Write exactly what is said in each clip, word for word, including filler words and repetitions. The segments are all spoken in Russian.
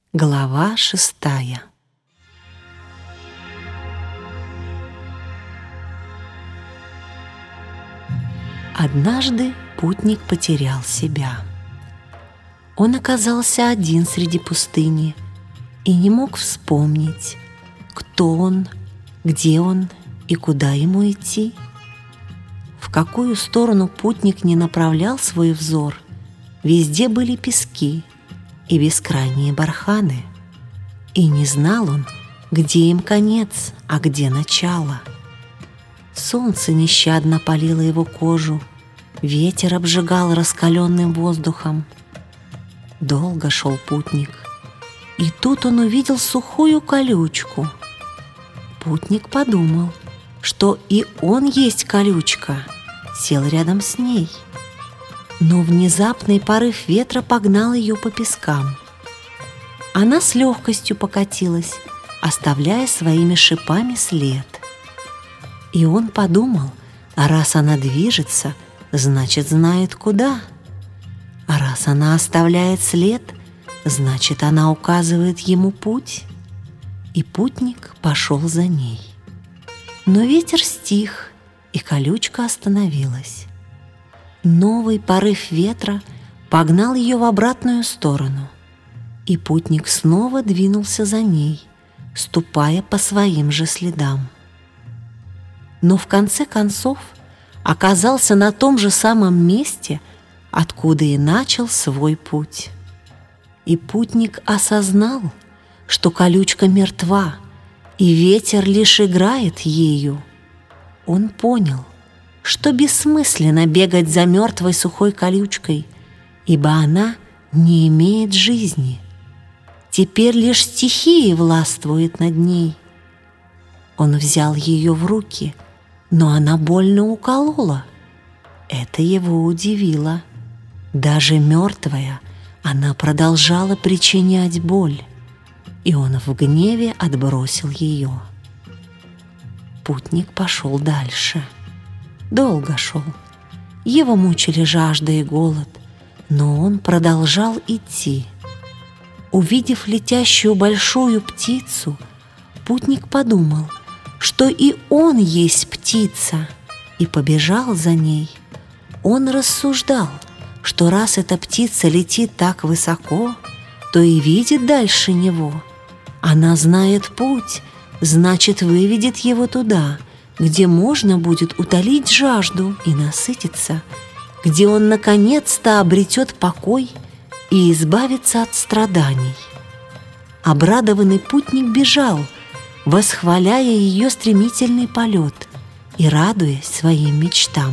Глава шестая. Однажды путник потерял себя. Он оказался один среди пустыни и не мог вспомнить, кто он, где он и куда ему идти. В какую сторону путник не направлял свой взор, везде были пески и бескрайние барханы, и не знал он, где им конец, а где начало. Солнце нещадно палило его кожу, ветер обжигал раскаленным воздухом. Долго шел путник, и тут он увидел сухую колючку. Путник подумал, что и он есть колючка, сел рядом с ней. Но внезапный порыв ветра погнал ее по пескам. Она с легкостью покатилась, оставляя своими шипами след. И он подумал, а раз она движется, значит, знает куда. А раз она оставляет след, значит, она указывает ему путь. И путник пошел за ней. Но ветер стих, и колючка остановилась. Новый порыв ветра погнал ее в обратную сторону, и путник снова двинулся за ней, ступая по своим же следам. Но в конце концов оказался на том же самом месте, откуда и начал свой путь. И путник осознал, что колючка мертва, и ветер лишь играет ею. Он понял, что бессмысленно бегать за мертвой сухой колючкой, ибо она не имеет жизни. Теперь лишь стихия властвует над ней. Он взял ее в руки, но она больно уколола. Это его удивило. Даже мертвая, она продолжала причинять боль, и он в гневе отбросил ее. Путник пошел дальше. Долго шел. Его мучили жажда и голод, но он продолжал идти. Увидев летящую большую птицу, путник подумал, что и он есть птица, и побежал за ней. Он рассуждал, что раз эта птица летит так высоко, то и видит дальше него. Она знает путь, значит, выведет его туда, где можно будет утолить жажду и насытиться, где он наконец-то обретет покой и избавится от страданий. Обрадованный путник бежал, восхваляя ее стремительный полет и радуясь своим мечтам.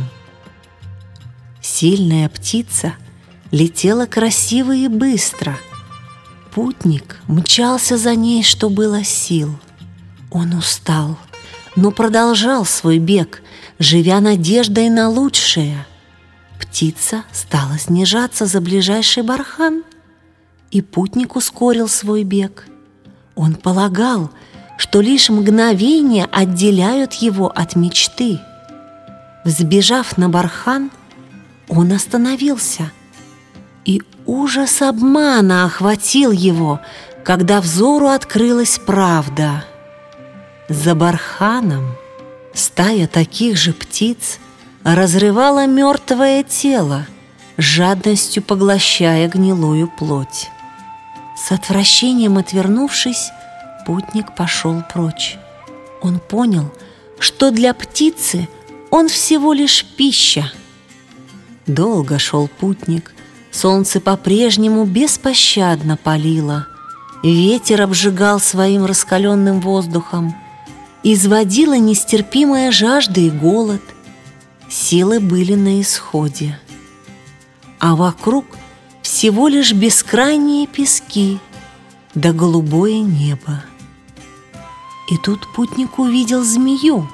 Сильная птица летела красиво и быстро. Путник мчался за ней, что было сил. Он устал, но продолжал свой бег, живя надеждой на лучшее. Птица стала снижаться за ближайший бархан, и путник ускорил свой бег. Он полагал, что лишь мгновения отделяют его от мечты. Взбежав на бархан, он остановился, и ужас обмана охватил его, когда взору открылась правда. За барханом стая таких же птиц разрывала мертвое тело, жадностью поглощая гнилую плоть. С отвращением отвернувшись, путник пошел прочь. Он понял, что для птицы он всего лишь пища. Долго шел путник, солнце по-прежнему беспощадно палило, ветер обжигал своим раскаленным воздухом, изводила нестерпимая жажда и голод, силы были на исходе. А вокруг всего лишь бескрайние пески да голубое небо. И тут путник увидел змею.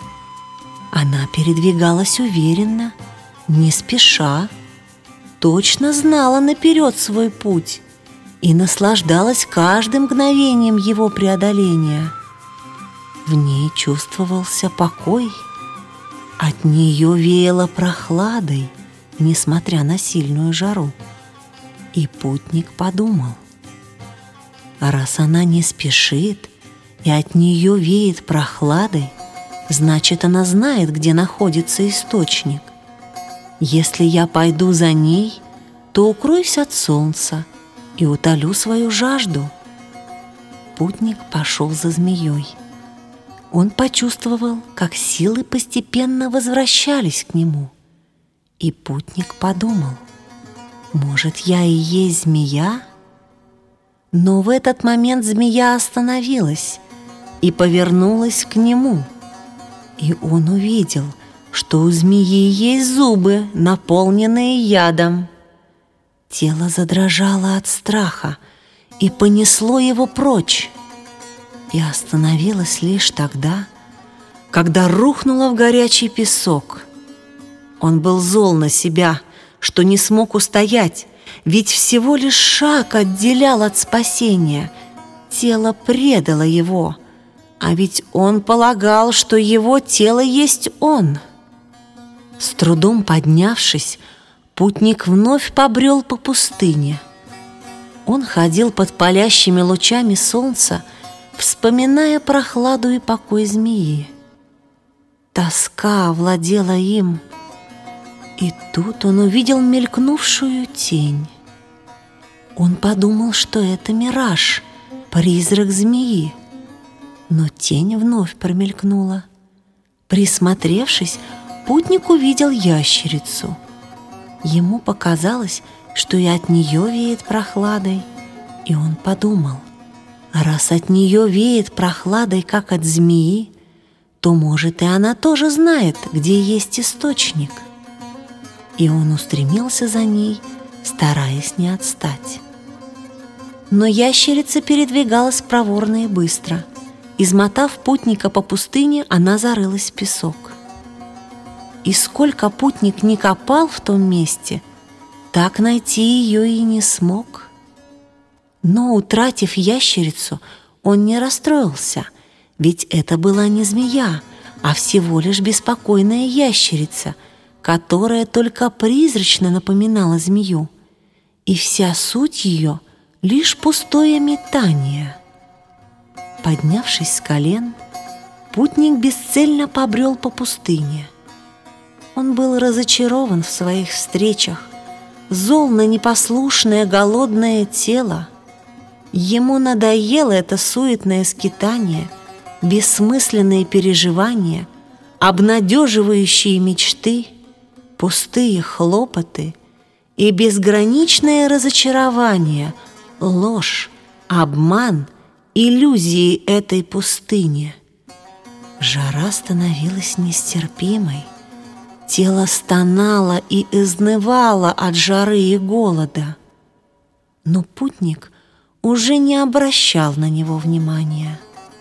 Она передвигалась уверенно, не спеша, точно знала наперед свой путь и наслаждалась каждым мгновением его преодоления. В ней чувствовался покой, от нее веяло прохладой, несмотря на сильную жару. И путник подумал: А раз она не спешит и от нее веет прохладой, значит, она знает, где находится источник. Если я пойду за ней, то укроюсь от солнца и утолю свою жажду. Путник пошел за змеей. Он почувствовал, как силы постепенно возвращались к нему. И путник подумал: может, я и есть змея? Но в этот момент змея остановилась и повернулась к нему. И он увидел, что у змеи есть зубы, наполненные ядом. Тело задрожало от страха и понесло его прочь. И остановилось лишь тогда, когда рухнуло в горячий песок. Он был зол на себя, что не смог устоять, ведь всего лишь шаг отделял от спасения. Тело предало его, а ведь он полагал, что его тело есть он. С трудом поднявшись, путник вновь побрел по пустыне. Он ходил под палящими лучами солнца, вспоминая прохладу и покой змеи. Тоска овладела им, и тут он увидел мелькнувшую тень. Он подумал, что это мираж, призрак змеи. Но тень вновь промелькнула. Присмотревшись, путник увидел ящерицу. Ему показалось, что и от нее веет прохладой, и он подумал: раз от нее веет прохладой, как от змеи, то, может, и она тоже знает, где есть источник. И он устремился за ней, стараясь не отстать. Но ящерица передвигалась проворно и быстро. Измотав путника по пустыне, она зарылась в песок. И сколько путник ни копал в том месте, так найти ее и не смог. Но, утратив ящерицу, он не расстроился, ведь это была не змея, а всего лишь беспокойная ящерица, которая только призрачно напоминала змею, и вся суть ее — лишь пустое метание. Поднявшись с колен, путник бесцельно побрел по пустыне. Он был разочарован в своих встречах, зол на непослушное голодное тело. Ему надоело это суетное скитание, бессмысленные переживания, обнадеживающие мечты, пустые хлопоты и безграничное разочарование, ложь, обман, иллюзии этой пустыни. Жара становилась нестерпимой. Тело стонало и изнывало от жары и голода. Но путник уже не обращал на него внимания.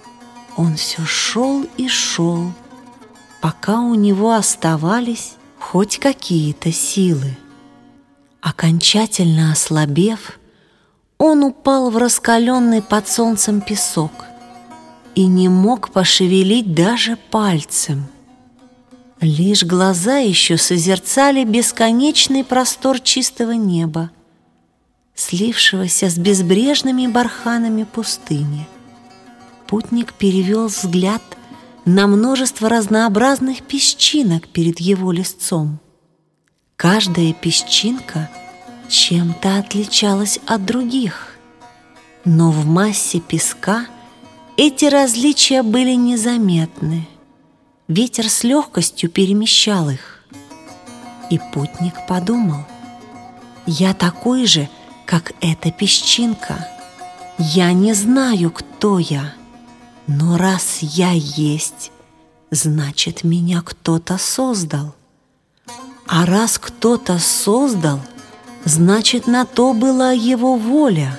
Он все шел и шел, пока у него оставались хоть какие-то силы. Окончательно ослабев, он упал в раскаленный под солнцем песок и не мог пошевелить даже пальцем. Лишь глаза еще созерцали бесконечный простор чистого неба, слившегося с безбрежными барханами пустыни. Путник перевел взгляд на множество разнообразных песчинок перед его листцом. Каждая песчинка чем-то отличалась от других, но в массе песка эти различия были незаметны. Ветер с легкостью перемещал их. И путник подумал: я такой же, как эта песчинка. Я не знаю, кто я, но раз я есть, значит, меня кто-то создал. А раз кто-то создал, значит, на то была его воля.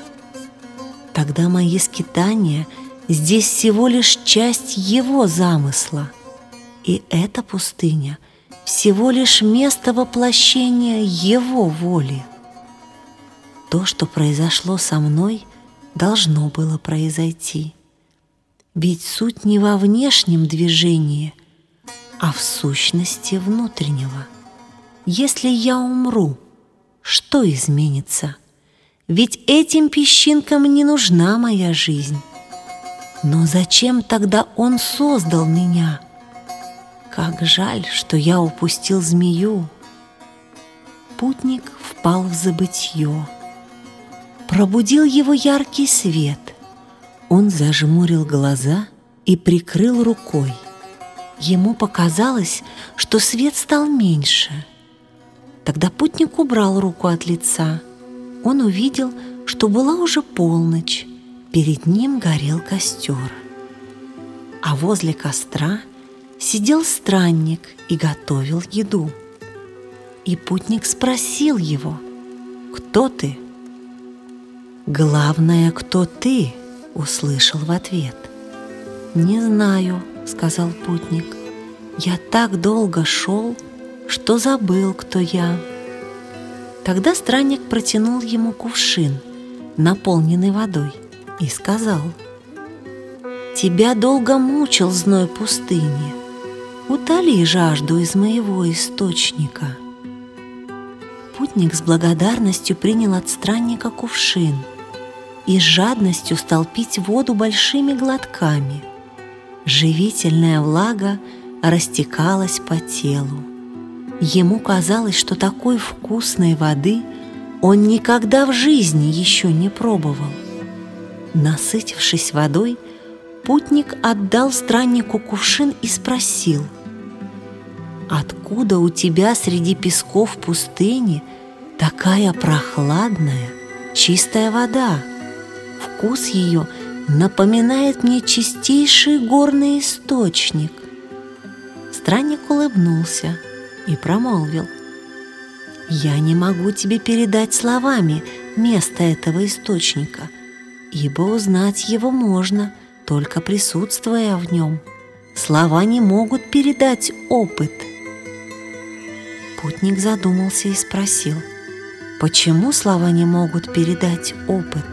Тогда мои скитания здесь всего лишь часть его замысла. И эта пустыня всего лишь место воплощения его воли. То, что произошло со мной, должно было произойти. Ведь суть не во внешнем движении, а в сущности внутреннего. Если я умру, что изменится? ведь этим песчинкам не нужна моя жизнь. Но зачем тогда он создал меня? Как жаль, что я упустил змею. Путник впал в забытье. Пробудил его яркий свет. Он зажмурил глаза и прикрыл рукой. Ему показалось, что свет стал меньше. Тогда путник убрал руку от лица. Он увидел, что была уже полночь. Перед ним горел костер. А возле костра сидел странник и готовил еду. И путник спросил его: «Кто ты?» «Главное, кто ты?» — услышал в ответ. «Не знаю», — сказал путник. «Я так долго шел, что забыл, кто я». Тогда странник протянул ему кувшин, наполненный водой, и сказал: «Тебя долго мучил зной пустыни. Утоли жажду из моего источника». Путник с благодарностью принял от странника кувшин и с жадностью стал пить воду большими глотками. Живительная влага растекалась по телу. Ему казалось, что такой вкусной воды он никогда в жизни еще не пробовал. Насытившись водой, путник отдал страннику кувшин и спросил: «Откуда у тебя среди песков пустыни такая прохладная, чистая вода? Вкус ее напоминает мне чистейший горный источник». Странник улыбнулся и промолвил: «Я не могу тебе передать словами место этого источника, ибо узнать его можно, только присутствуя в нем. Слова не могут передать опыт». Путник задумался и спросил: «Почему слова не могут передать опыт?»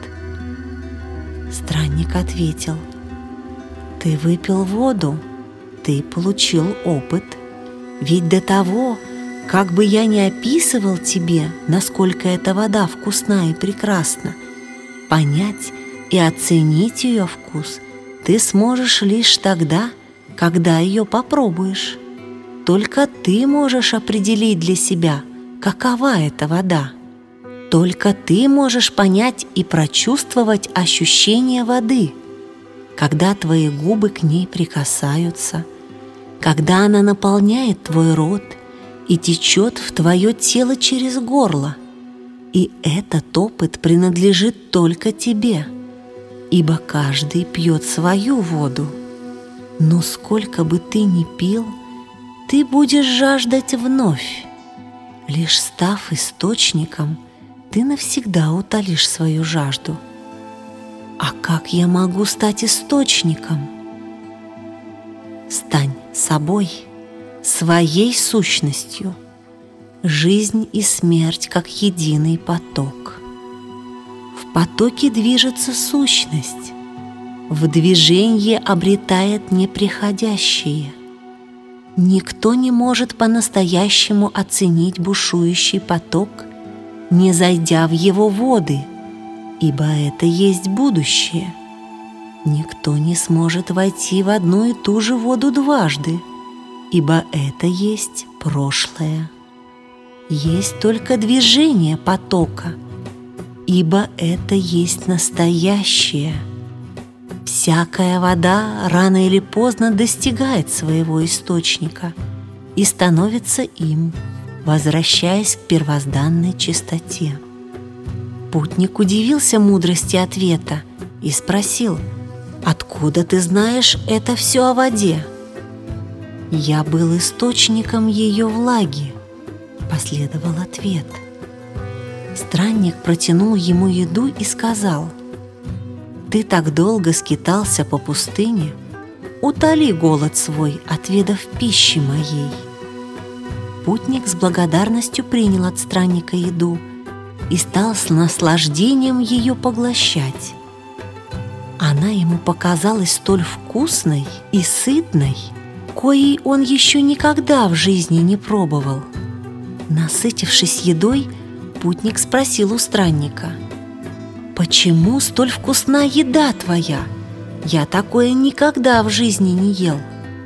Странник ответил: «Ты выпил воду, ты получил опыт. Ведь до того, как бы я ни описывал тебе, насколько эта вода вкусна и прекрасна, понять и оценить ее вкус ты сможешь лишь тогда, когда ее попробуешь. Только ты можешь определить для себя, какова эта вода. Только ты можешь понять и прочувствовать ощущение воды, когда твои губы к ней прикасаются, когда она наполняет твой рот и течет в твое тело через горло. И этот опыт принадлежит только тебе, ибо каждый пьет свою воду. Но сколько бы ты ни пил, ты будешь жаждать вновь. Лишь став источником, ты навсегда утолишь свою жажду. А как я могу стать источником? Стань собой, своей сущностью. Жизнь и смерть как единый поток. В потоке движется сущность, в движении обретает неприходящее. Никто не может по-настоящему оценить бушующий поток, не зайдя в его воды, ибо это есть будущее. Никто не сможет войти в одну и ту же воду дважды, ибо это есть прошлое. Есть только движение потока, ибо это есть настоящее. Всякая вода рано или поздно достигает своего источника и становится им, возвращаясь к первозданной чистоте. Путник удивился мудрости ответа и спросил: «Откуда ты знаешь это все о воде?» «Я был источником ее влаги», — последовал ответ. Странник протянул ему еду и сказал: «Ты так долго скитался по пустыне, утоли голод свой, отведав пищи моей». Путник с благодарностью принял от странника еду и стал с наслаждением ее поглощать. Она ему показалась столь вкусной и сытной, коей он еще никогда в жизни не пробовал. Насытившись едой, путник спросил у странника: почему столь вкусна еда твоя? Я такое никогда в жизни не ел».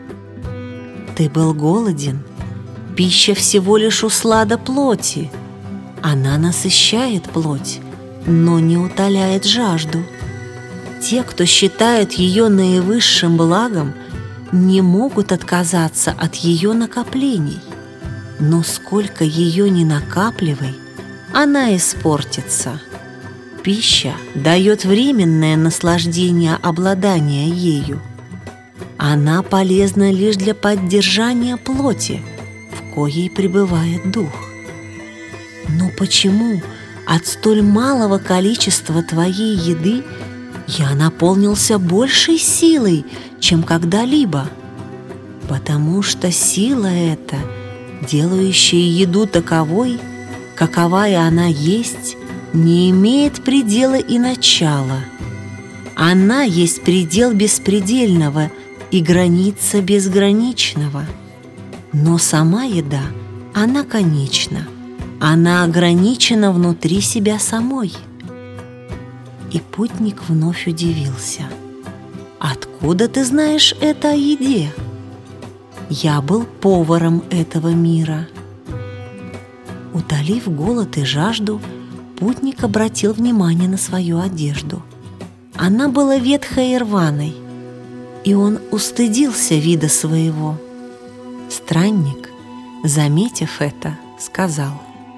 «Ты был голоден. Пища всего лишь услада плоти. Она насыщает плоть, но не утоляет жажду. Те, кто считает ее наивысшим благом, не могут отказаться от ее накоплений. Но сколько ее ни накапливай, она испортится. Пища дает временное наслаждение обладания ею. Она полезна лишь для поддержания плоти, в коей пребывает дух. Но почему от столь малого количества твоей еды я наполнился большей силой, чем когда-либо? Потому что сила эта, делающая еду таковой, каковая она есть, не имеет предела и начала. Она есть предел беспредельного и граница безграничного. Но сама еда, она конечна. Она ограничена внутри себя самой». И путник вновь удивился. «Откуда ты знаешь это о еде?» «Я был поваром этого мира». Утолив голод и жажду, путник обратил внимание на свою одежду. Она была ветхой и рваной, и он устыдился вида своего. Странник, заметив это, сказал: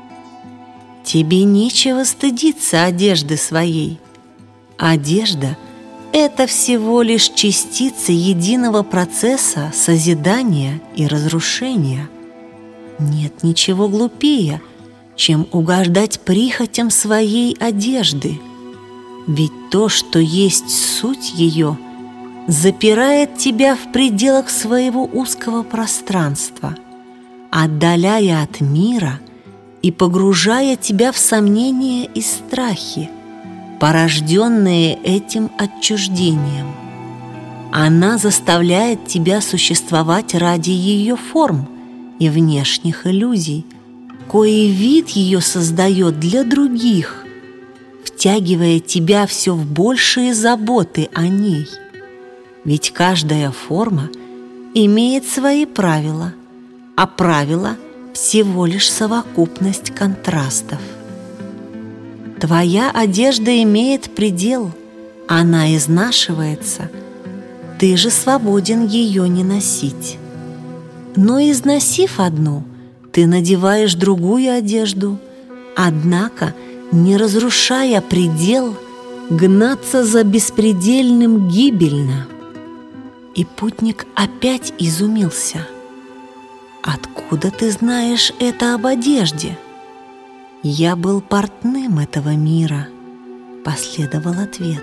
«Тебе нечего стыдиться одежды своей. Одежда — это всего лишь частица единого процесса созидания и разрушения. Нет ничего глупее, чем угождать прихотям своей одежды. Ведь то, что есть суть ее, запирает тебя в пределах своего узкого пространства, отдаляя от мира и погружая тебя в сомнения и страхи, порожденные этим отчуждением. Она заставляет тебя существовать ради ее форм и внешних иллюзий, кои вид ее создает для других, втягивая тебя все в большие заботы о ней. Ведь каждая форма имеет свои правила, а правила — всего лишь совокупность контрастов. Твоя одежда имеет предел, она изнашивается, ты же свободен ее не носить. Но износив одну, ты надеваешь другую одежду, однако, не разрушая предел, гнаться за беспредельным гибельно». И путник опять изумился. «Откуда ты знаешь это об одежде?» «Я был портным этого мира», — последовал ответ.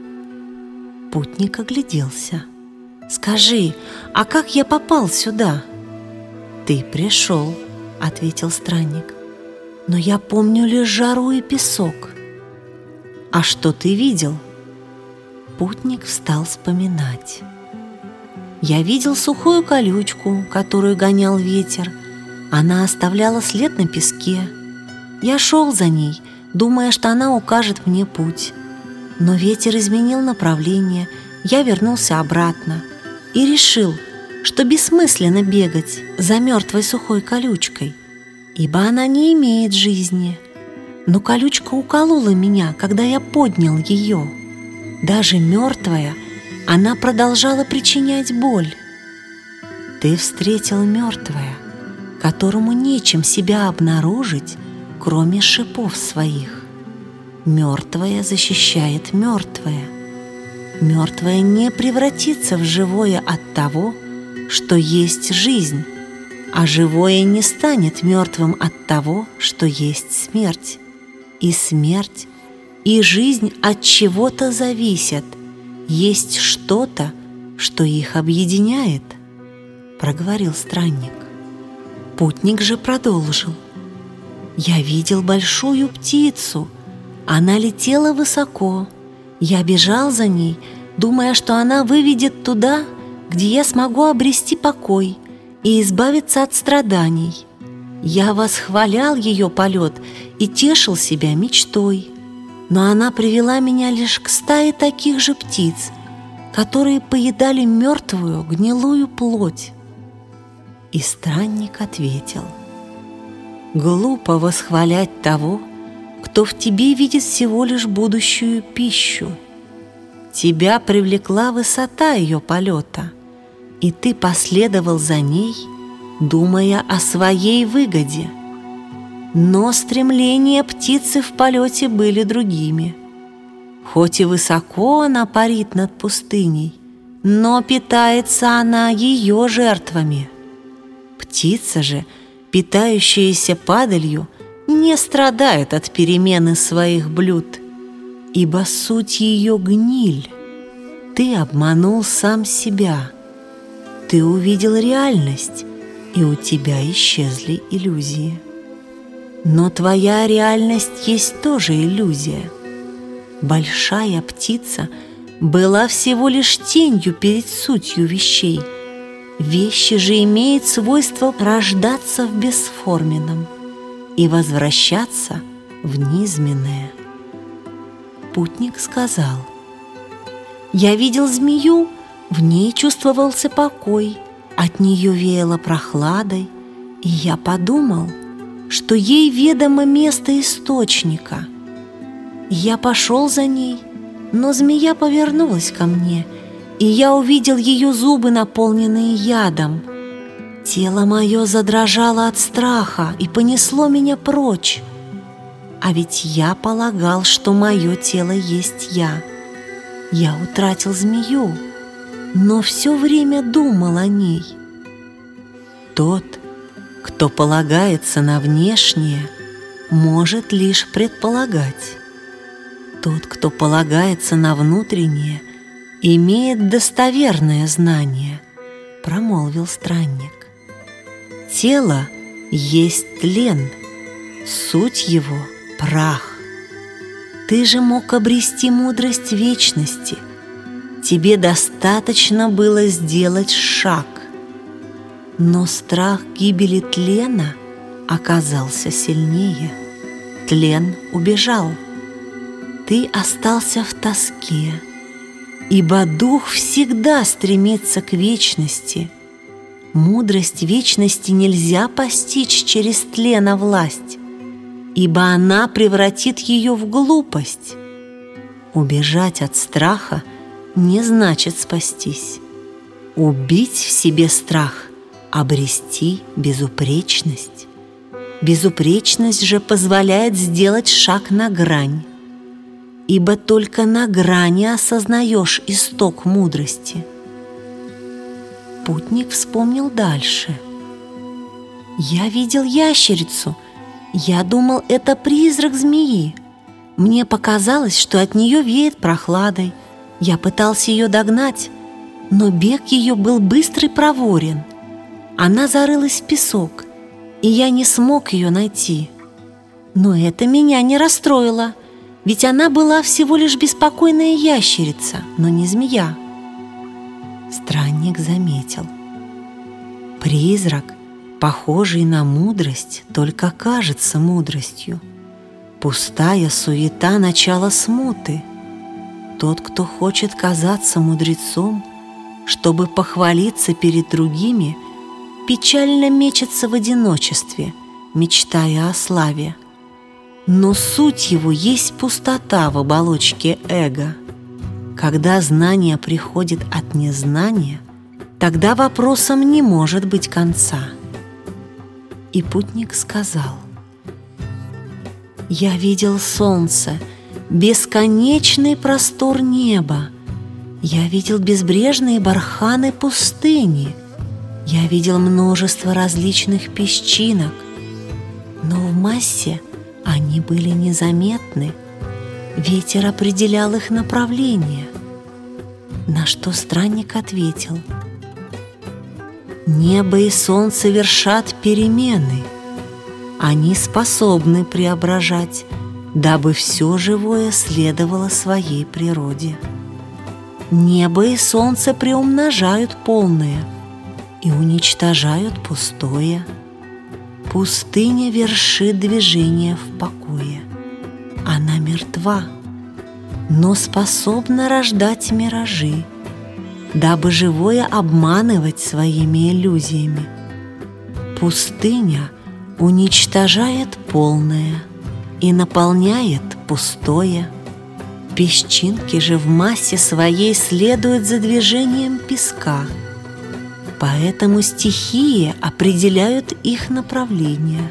Путник огляделся. «Скажи, а как я попал сюда?» «Ты пришел», — ответил странник, «но я помню лишь жару и песок». «А что ты видел?» Путник стал вспоминать. «Я видел сухую колючку, которую гонял ветер. Она оставляла след на песке. Я шел за ней, думая, что она укажет мне путь. Но ветер изменил направление, я вернулся обратно и решил, что бессмысленно бегать за мертвой сухой колючкой, ибо она не имеет жизни. Но колючка уколола меня, когда я поднял ее. Даже мертвая, она продолжала причинять боль. Ты встретил мертвое, которому нечем себя обнаружить, кроме шипов своих. Мертвое защищает мертвое. Мертвое не превратится в живое от того, что есть жизнь, а живое не станет мертвым от того, что есть смерть. И смерть, и жизнь от чего-то зависят. Есть что-то, что их объединяет, проговорил странник. Путник же продолжил. Я видел большую птицу. Она летела высоко. Я бежал за ней, думая, что она выведет туда, где я смогу обрести покой и избавиться от страданий. Я восхвалял ее полет и тешил себя мечтой. но она привела меня лишь к стае таких же птиц, которые поедали мертвую гнилую плоть. И странник ответил: глупо восхвалять того, кто в тебе видит всего лишь будущую пищу. Тебя привлекла высота ее полета, и ты последовал за ней, думая о своей выгоде. Но стремления птицы в полете были другими. Хоть и высоко она парит над пустыней, но питается она ее жертвами. Птица же, питающаяся падалью, не страдает от перемены своих блюд, ибо суть ее гниль. Ты обманул сам себя. Ты увидел реальность, и у тебя исчезли иллюзии. Но твоя реальность есть тоже иллюзия. Большая птица была всего лишь тенью перед сутью вещей. Вещи же имеют свойство рождаться в бесформенном и возвращаться в низменное. Путник сказал: я видел змею, в ней чувствовался покой, от нее веяло прохладой, и я подумал, что ей ведомо место источника. Я пошел за ней, но змея повернулась ко мне, и я увидел ее зубы, наполненные ядом. Тело мое задрожало от страха и понесло меня прочь. А ведь я полагал, что мое тело есть я. Я утратил змею, но все время думал о ней. Тот, кто полагается на внешнее, может лишь предполагать. Тот, кто полагается на внутреннее, имеет достоверное знание, промолвил странник. Тело есть тлен, суть его — прах. Ты же мог обрести мудрость вечности. Тебе достаточно было сделать шаг. Но страх гибели тлена оказался сильнее. Тлен убежал. Ты остался в тоске, ибо дух всегда стремится к вечности. Мудрость вечности нельзя постичь через тлена власть, ибо она превратит ее в глупость. Убежать от страха не значит спастись. Убить в себе страх — обрести безупречность. Безупречность же позволяет сделать шаг на грань, ибо только на грани осознаешь исток мудрости. Путник вспомнил дальше. Я видел ящерицу. Я думал, это призрак змеи. Мне показалось, что от нее веет прохладой. Я пытался ее догнать, но бег ее был быстрый и проворен. Она зарылась в песок, и я не смог ее найти. Но это меня не расстроило, ведь она была всего лишь беспокойная ящерица, но не змея. Странник заметил: призрак, похожий на мудрость, только кажется мудростью. Пустая суета — начало смуты. Тот, кто хочет казаться мудрецом, чтобы похвалиться перед другими, печально мечется в одиночестве, мечтая о славе. Но суть его есть пустота в оболочке эго. Когда знание приходит от незнания, тогда вопросом не может быть конца. И путник сказал: я видел солнце, бесконечный простор неба. Я видел безбрежные барханы пустыни. Я видел множество различных песчинок, но в массе они были незаметны. Ветер определял их направление. На что странник ответил: небо и солнце вершат перемены. Они способны преображать, дабы все живое следовало своей природе. Небо и солнце приумножают полное и уничтожают пустое. Пустыня вершит движение в покое. Она мертва, но способна рождать миражи, дабы живое обманывать своими иллюзиями. Пустыня уничтожает полное и наполняет пустое. Песчинки же в массе своей следуют за движением песка, поэтому стихии определяют их направление.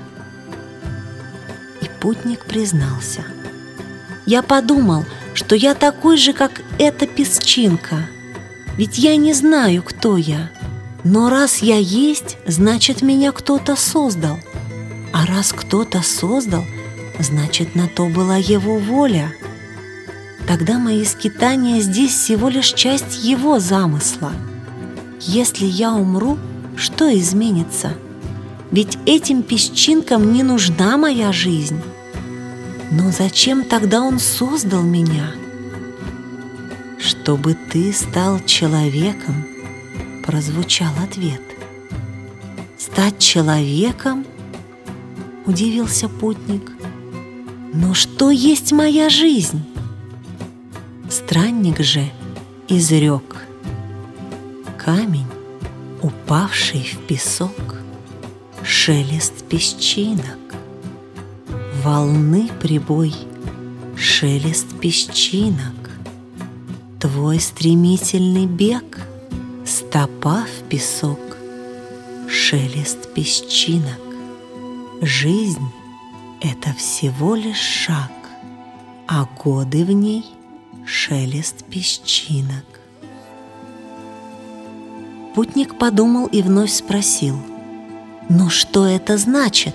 И путник признался: «Я подумал, что я такой же, как эта песчинка, ведь я не знаю, кто я. Но раз я есть, значит, меня кто-то создал. А раз кто-то создал, значит, на то была его воля. Тогда мои скитания здесь всего лишь часть его замысла. Если я умру, что изменится? Ведь этим песчинкам не нужна моя жизнь. Но зачем тогда он создал меня?» «Чтобы ты стал человеком», — прозвучал ответ. «Стать человеком?» — удивился путник. «Но что есть моя жизнь?» Странник же изрек: камень, упавший в песок, шелест песчинок, волны прибой, шелест песчинок, твой стремительный бег, стопа в песок, шелест песчинок. Жизнь — это всего лишь шаг, а годы в ней — шелест песчинок. Путник подумал и вновь спросил: «Но что это значит?»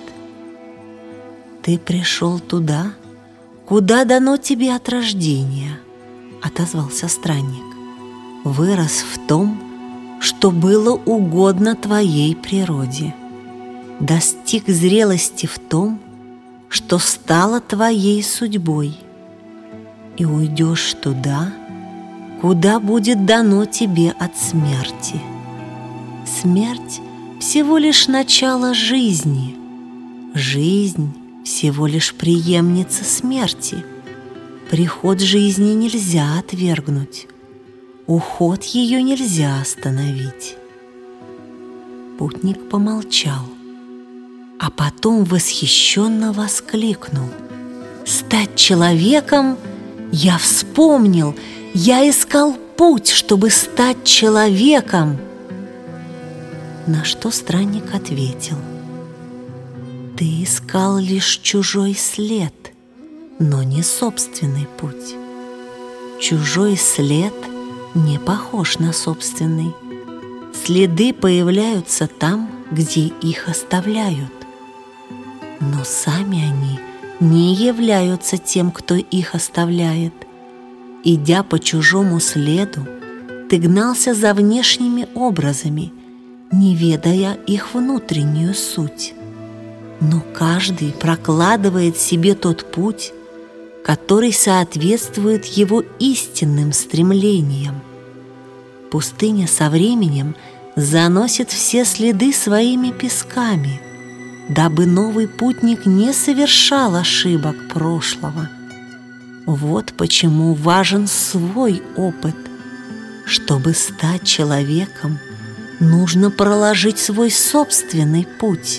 «Ты пришел туда, куда дано тебе от рождения», — отозвался странник. «Вырос в том, что было угодно твоей природе. Достиг зрелости в том, что стало твоей судьбой. И уйдешь туда, куда будет дано тебе от смерти. Смерть — всего лишь начало жизни. Жизнь — всего лишь преемница смерти. Приход жизни нельзя отвергнуть. Уход ее нельзя остановить». Путник помолчал, а потом восхищенно воскликнул: «Стать человеком? Я вспомнил! Я искал путь, чтобы стать человеком!» На что странник ответил: «Ты искал лишь чужой след, но не собственный путь. Чужой след не похож на собственный. Следы появляются там, где их оставляют. Но сами они не являются тем, кто их оставляет. Идя по чужому следу, ты гнался за внешними образами, не ведая их внутреннюю суть. Но каждый прокладывает себе тот путь, который соответствует его истинным стремлениям. Пустыня со временем заносит все следы своими песками, дабы новый путник не совершал ошибок прошлого. Вот почему важен свой опыт. Чтобы стать человеком, нужно проложить свой собственный путь.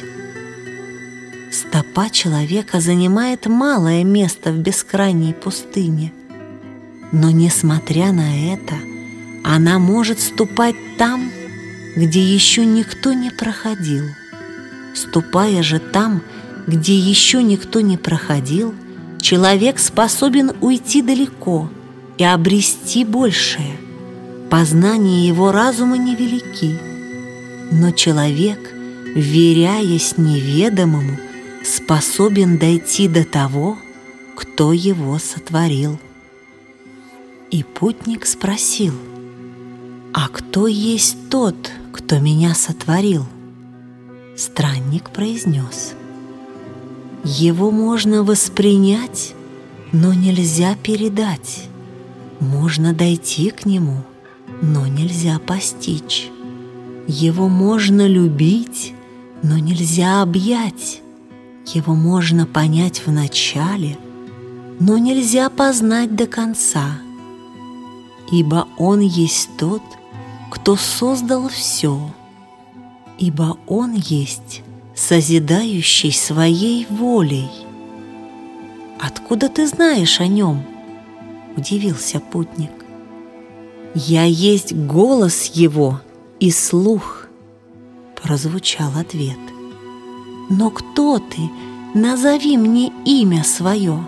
Стопа человека занимает малое место в бескрайней пустыне, но, несмотря на это, она может ступать там, где еще никто не проходил. Ступая же там, где еще никто не проходил, человек способен уйти далеко и обрести большее. Познания его разума невелики, но человек, вверяясь неведомому, способен дойти до того, кто его сотворил. И путник спросил: «А кто есть тот, кто меня сотворил?» Странник произнес: «Его можно воспринять, но нельзя передать. Можно дойти к нему, но нельзя постичь. Его можно любить, но нельзя объять. Его можно понять в начале, но нельзя познать до конца, ибо Он есть тот, кто создал все, ибо Он есть созидающий своей волей. «Откуда ты знаешь о Нем?» – удивился путник. «Я есть голос Его и слух», – прозвучал ответ. «Но кто ты? Назови мне имя свое».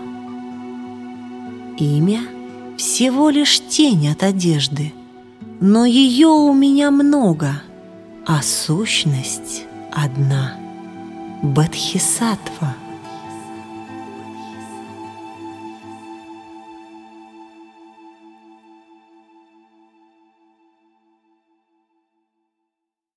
«Имя всего лишь тень от одежды, но ее у меня много, а сущность одна – Бодхисаттва».